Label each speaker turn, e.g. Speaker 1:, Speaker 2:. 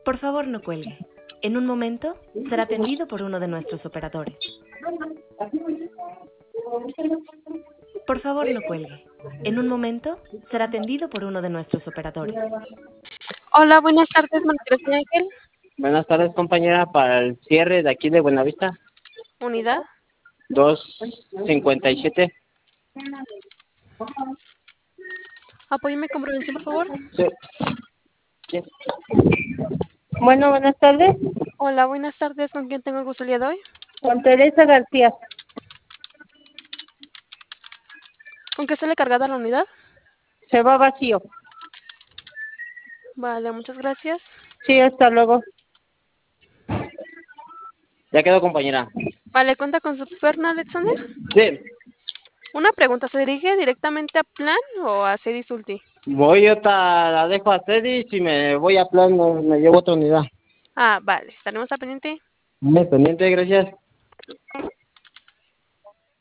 Speaker 1: Por favor, no cuelgue. En un momento será atendido por uno de nuestros operadores. Por favor, no cuelgue. En un momento será atendido por uno de nuestros operadores.
Speaker 2: Hola, buenas tardes, Martín Ángel.
Speaker 3: Buenas tardes, compañera, para el cierre de aquí de Buenavista.
Speaker 2: Unidad.
Speaker 3: 257.
Speaker 2: Apóyeme con prevención, por favor.
Speaker 3: Sí. Sí.
Speaker 4: Bueno, buenas tardes.
Speaker 2: Hola, buenas tardes. ¿Con quién tengo el gusto el día de hoy?
Speaker 4: Con Teresa García.
Speaker 2: ¿Con qué sale cargada la unidad?
Speaker 4: Se va vacío.
Speaker 2: Vale, muchas gracias.
Speaker 4: Sí, hasta luego.
Speaker 3: Ya quedó, compañera.
Speaker 2: Vale, ¿cuenta con su perna, Alexander?
Speaker 3: Sí.
Speaker 2: Una pregunta, ¿se dirige directamente a Plan o a Cedis Ulti?
Speaker 3: Voy, yo la dejo a Cedis y me voy a Plan, me llevo otra unidad.
Speaker 2: Ah, vale, estaremos al pendiente.
Speaker 3: Muy pendiente, gracias.